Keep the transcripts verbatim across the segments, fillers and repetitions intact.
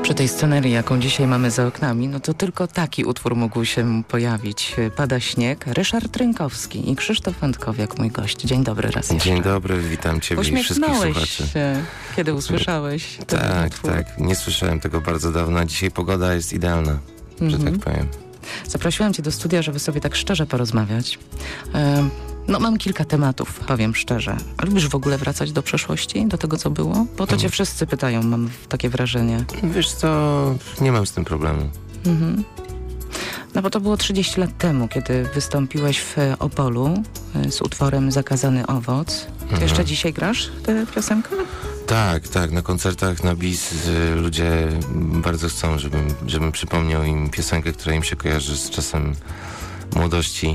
Przy tej scenerii, jaką dzisiaj mamy za oknami, no to tylko taki utwór mógł się pojawić. Pada śnieg, Ryszard Rynkowski i Krzysztof Antkowiak, mój gość. Dzień dobry raz jeszcze. Dzień dobry, witam Ciebie i wszystkich słuchaczy. Się, kiedy usłyszałeś ten Tak, utwór. tak. Nie słyszałem tego bardzo dawno. Dzisiaj pogoda jest idealna, mm-hmm. że tak powiem. Zaprosiłam Cię do studia, żeby sobie tak szczerze porozmawiać. Um, No mam kilka tematów, powiem szczerze. A lubisz w ogóle wracać do przeszłości, do tego, co było? Bo to cię wszyscy pytają, mam takie wrażenie. Wiesz co, nie mam z tym problemu. Mhm. No bo to było trzydzieści lat temu, kiedy wystąpiłeś w Opolu z utworem Zakazany owoc. Ty mhm. jeszcze dzisiaj grasz tę piosenkę? Tak, tak. Na koncertach na bis y, ludzie bardzo chcą, żebym, żebym przypomniał im piosenkę, która im się kojarzy z czasem młodości.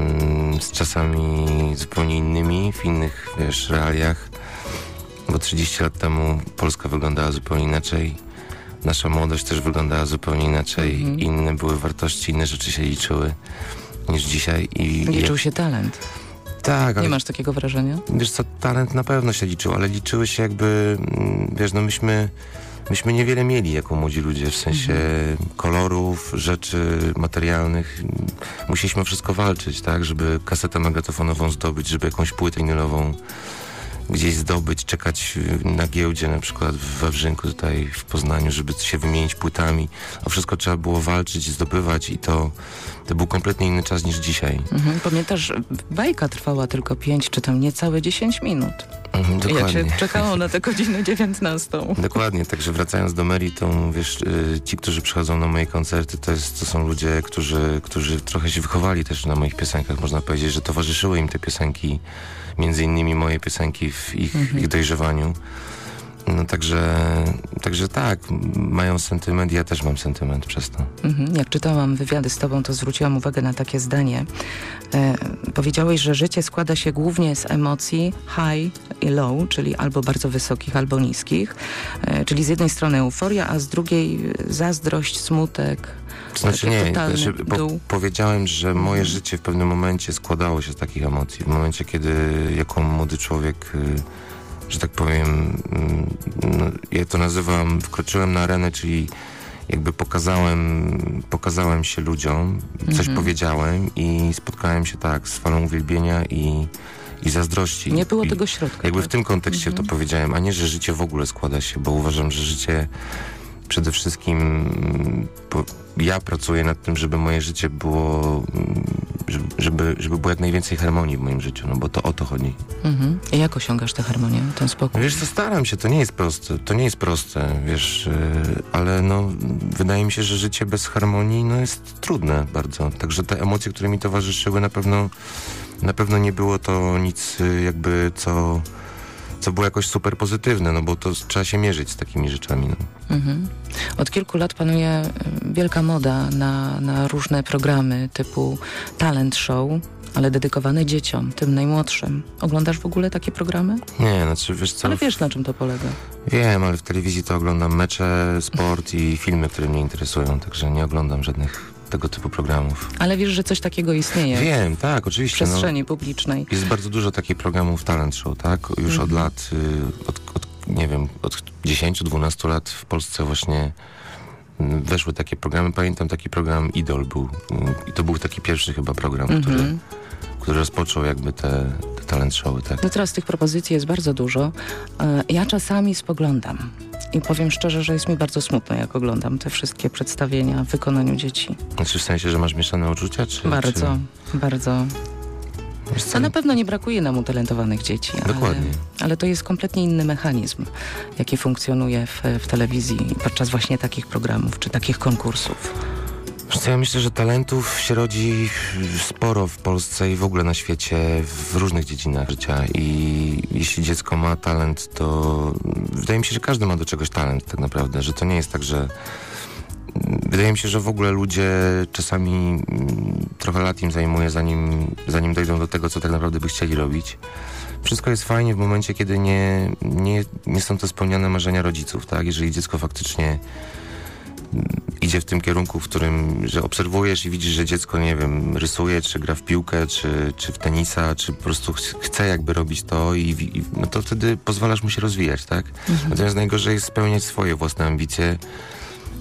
Z czasami zupełnie innymi, w innych, wiesz, realiach. Bo trzydzieści lat temu Polska wyglądała zupełnie inaczej. Nasza młodość też wyglądała zupełnie inaczej. Mm-hmm. Inne były wartości, inne rzeczy się liczyły niż dzisiaj. I Liczył się talent. Tak, ale... Nie masz takiego wrażenia? Wiesz co, talent na pewno się liczył, ale liczyły się jakby, wiesz, no myśmy... Myśmy niewiele mieli jako młodzi ludzie, w sensie mhm. kolorów, rzeczy materialnych. Musieliśmy wszystko walczyć, tak, żeby kasetę magnetofonową zdobyć, żeby jakąś płytę winylową gdzieś zdobyć, czekać na giełdzie, na przykład w Wawrzynku tutaj w Poznaniu, żeby się wymienić płytami. A wszystko trzeba było walczyć, zdobywać i to, to był kompletnie inny czas niż dzisiaj. Mhm. Pamiętasz, bajka trwała tylko pięć czy tam niecałe dziesięć minut. Mhm, dokładnie. Jak się czekało na tę godzinę dziewiętnastą. Dokładnie, także wracając do meritum, wiesz, ci, którzy przychodzą na moje koncerty, to, jest, to są ludzie, którzy, którzy trochę się wychowali też na moich piosenkach. Można powiedzieć, że towarzyszyły im te piosenki, między innymi moje piosenki w ich, mhm. ich dojrzewaniu. No także, także tak, mają sentyment, ja też mam sentyment przez to. Mhm. Jak czytałam wywiady z tobą, to zwróciłam uwagę na takie zdanie. E, powiedziałeś, że życie składa się głównie z emocji high i low, czyli albo bardzo wysokich, albo niskich. E, czyli z jednej strony euforia, a z drugiej zazdrość, smutek. Znaczy nie, znaczy, po, powiedziałem, że moje mhm. życie w pewnym momencie składało się z takich emocji. W momencie, kiedy jako młody człowiek... że tak powiem, no, ja to nazywam, wkroczyłem na arenę, czyli jakby pokazałem, pokazałem się ludziom, coś mm-hmm. powiedziałem i spotkałem się tak z falą uwielbienia i, i zazdrości. Nie było I tego środka. jakby tak? w tym kontekście mm-hmm. to powiedziałem, a nie, że życie w ogóle składa się, bo uważam, że życie przede wszystkim po, ja pracuję nad tym, żeby moje życie było, żeby, żeby było jak najwięcej harmonii w moim życiu, no bo to o to chodzi. Mhm. I jak osiągasz tę harmonię, ten spokój? Wiesz co, staram się, to nie jest proste, to nie jest proste, wiesz, yy, ale no, wydaje mi się, że życie bez harmonii, no jest trudne bardzo, także te emocje, które mi towarzyszyły, na pewno, na pewno nie było to nic jakby, co... co było jakoś super pozytywne, no bo to trzeba się mierzyć z takimi rzeczami. No. Mhm. Od kilku lat panuje wielka moda na, na różne programy typu talent show, ale dedykowane dzieciom, tym najmłodszym. Oglądasz w ogóle takie programy? Nie, znaczy wiesz co... Ale wiesz, na czym to polega? Wiem, ale w telewizji to oglądam mecze, sport i filmy, które mnie interesują, także nie oglądam żadnych tego typu programów. Ale wiesz, że coś takiego istnieje? Wiem, tak, oczywiście. W przestrzeni no, publicznej. Jest bardzo dużo takich programów talent show, tak? Już mm. od lat, y, od, od, nie wiem, od dziesięciu do dwunastu lat w Polsce właśnie y, weszły takie programy. Pamiętam taki program Idol był. I y, to był taki pierwszy chyba program, mm-hmm. który, który rozpoczął jakby te, te talent showy, tak? No teraz tych propozycji jest bardzo dużo. Y, ja czasami spoglądam. I powiem szczerze, że jest mi bardzo smutno, jak oglądam te wszystkie przedstawienia w wykonaniu dzieci. Znaczy w sensie, że masz mieszane uczucia? Czy, bardzo, czy... bardzo. A na pewno nie brakuje nam utalentowanych dzieci. Dokładnie. Ale, ale to jest kompletnie inny mechanizm, jaki funkcjonuje w, w telewizji podczas właśnie takich programów, czy takich konkursów. Wiesz co, ja myślę, że talentów się rodzi sporo w Polsce i w ogóle na świecie, w różnych dziedzinach życia i jeśli dziecko ma talent, to wydaje mi się, że każdy ma do czegoś talent tak naprawdę, że to nie jest tak, że wydaje mi się, że w ogóle ludzie czasami trochę lat im zajmuje, zanim, zanim dojdą do tego, co tak naprawdę by chcieli robić. Wszystko jest fajnie w momencie, kiedy nie, nie, nie są to spełniane marzenia rodziców, tak? Jeżeli dziecko faktycznie idzie w tym kierunku, w którym, że obserwujesz i widzisz, że dziecko, nie wiem, rysuje, czy gra w piłkę, czy, czy w tenisa, czy po prostu ch- chce jakby robić to i, i no to wtedy pozwalasz mu się rozwijać, tak? Mhm. Natomiast najgorzej jest spełniać swoje własne ambicje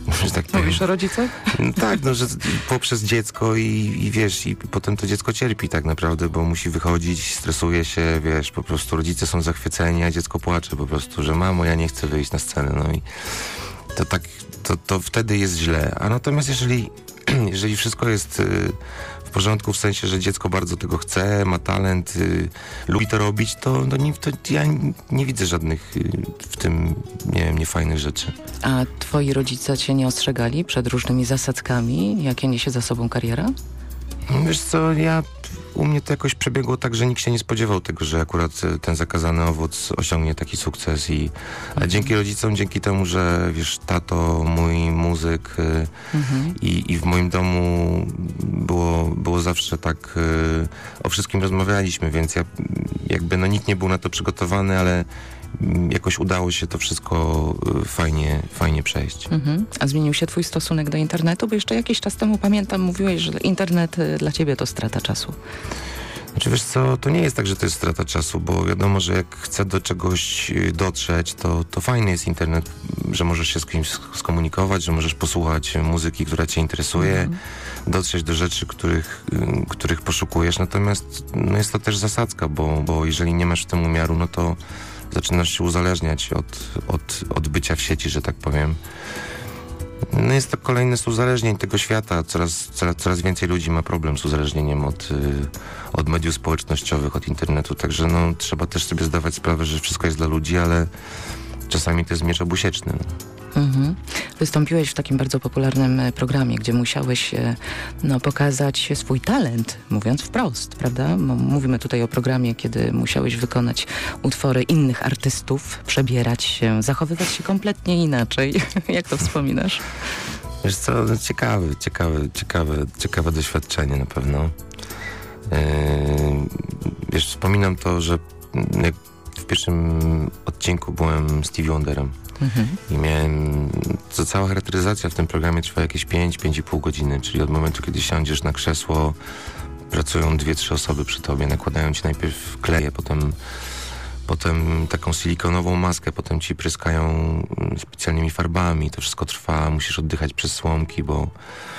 że tak powiem. Mówisz o rodzicach? No tak, no, że poprzez dziecko i, i wiesz, i potem to dziecko cierpi tak naprawdę, bo musi wychodzić, stresuje się, wiesz, po prostu rodzice są zachwyceni, a dziecko płacze po prostu, że mamo, ja nie chcę wyjść na scenę, no i to tak, to, to wtedy jest źle. A natomiast jeżeli, jeżeli wszystko jest y, w porządku, w sensie, że dziecko bardzo tego chce, ma talent, y, lubi to robić, to, no nie, to ja nie widzę żadnych y, w tym, nie wiem, niefajnych rzeczy. A twoi rodzice cię nie ostrzegali przed różnymi zasadzkami, jakie niesie za sobą kariera? Wiesz co, ja, u mnie to jakoś przebiegło tak, że nikt się nie spodziewał tego, że akurat ten zakazany owoc osiągnie taki sukces i a dzięki rodzicom, dzięki temu, że wiesz, tato, mój muzyk mhm. i, i w moim domu było, było zawsze tak, o wszystkim rozmawialiśmy, więc ja jakby, no nikt nie był na to przygotowany, ale jakoś udało się to wszystko fajnie, fajnie przejść. Mhm. A zmienił się twój stosunek do internetu? Bo jeszcze jakiś czas temu, pamiętam, mówiłeś, że internet dla ciebie to strata czasu. Znaczy, wiesz co, to nie jest tak, że to jest strata czasu, bo wiadomo, że jak chcę do czegoś dotrzeć, to, to fajny jest internet, że możesz się z kimś skomunikować, że możesz posłuchać muzyki, która cię interesuje, mhm. dotrzeć do rzeczy, których, których poszukujesz. Natomiast no jest to też zasadzka, bo, bo jeżeli nie masz w tym umiaru, no to zaczynasz się uzależniać od, od, od bycia w sieci, że tak powiem. No jest to kolejne z uzależnień tego świata. Coraz, coraz, coraz więcej ludzi ma problem z uzależnieniem od, od mediów społecznościowych, od internetu. Także no, trzeba też sobie zdawać sprawę, że wszystko jest dla ludzi, ale czasami to jest miecz obusieczny. Mhm. Wystąpiłeś w takim bardzo popularnym programie, gdzie musiałeś no, pokazać swój talent, mówiąc wprost, prawda? Mówimy tutaj o programie, kiedy musiałeś wykonać utwory innych artystów, przebierać się, zachowywać się kompletnie inaczej. Jak to wspominasz? Wiesz co, no, ciekawe, ciekawe, ciekawe, ciekawe doświadczenie na pewno. Yy, wiesz, wspominam to, że jak w pierwszym odcinku byłem Stevie Wonderem. Mhm. I miałem, to cała charakteryzacja w tym programie trwa jakieś pięć, pięć i pół godziny, czyli od momentu, kiedy siądziesz na krzesło, pracują dwie, trzy osoby przy tobie, nakładają ci najpierw kleje, potem, potem taką silikonową maskę, potem ci pryskają specjalnymi farbami, to wszystko trwa, musisz oddychać przez słomki, bo,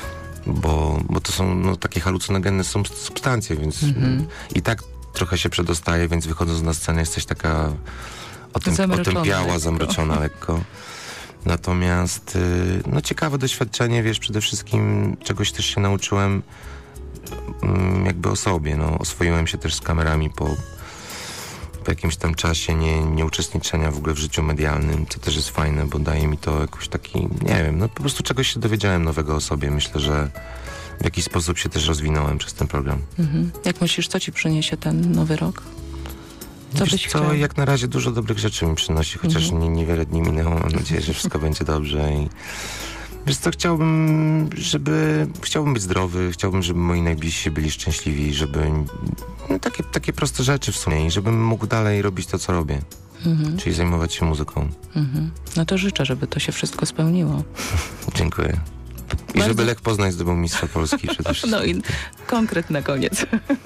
bo, bo to są no, takie halucynogenne substancje, więc mhm. i tak trochę się przedostaje, więc wychodząc na scenę jesteś taka Otęp, otępiała, lekko. zamroczona lekko. Natomiast no ciekawe doświadczenie, wiesz, przede wszystkim czegoś też się nauczyłem jakby o sobie, no. Oswoiłem się też z kamerami po, po jakimś tam czasie nie, nie uczestniczenia w ogóle w życiu medialnym, co też jest fajne, bo daje mi to jakoś taki, nie wiem, no po prostu czegoś się dowiedziałem nowego o sobie. Myślę, że w jakiś sposób się też rozwinąłem przez ten program. Mhm. Jak myślisz, co ci przyniesie ten nowy rok? Co Wiesz co, chciał? Jak na razie dużo dobrych rzeczy mi przynosi, chociaż mm-hmm. nie, niewiele dni minęło. Mam nadzieję, że wszystko będzie dobrze. I wiesz co, chciałbym, żeby... Chciałbym być zdrowy, chciałbym, żeby moi najbliżsi byli szczęśliwi, żeby... No, takie, takie proste rzeczy w sumie i żebym mógł dalej robić to, co robię. Mm-hmm. Czyli zajmować się muzyką. Mm-hmm. No to życzę, żeby to się wszystko spełniło. Dziękuję. I Bardzo... żeby Lech Poznań zdobył mistrza Polski przede wszystkim. No i konkret na koniec.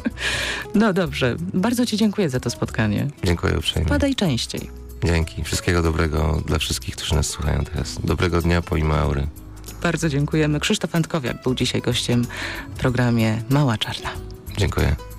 No dobrze. Bardzo ci dziękuję za to spotkanie. Dziękuję uprzejmie. Wpadaj częściej. Dzięki. Wszystkiego dobrego dla wszystkich, którzy nas słuchają teraz. Dobrego dnia pomimo aury. Bardzo dziękujemy. Krzysztof Antkowiak był dzisiaj gościem w programie Mała Czarna. Dziękuję.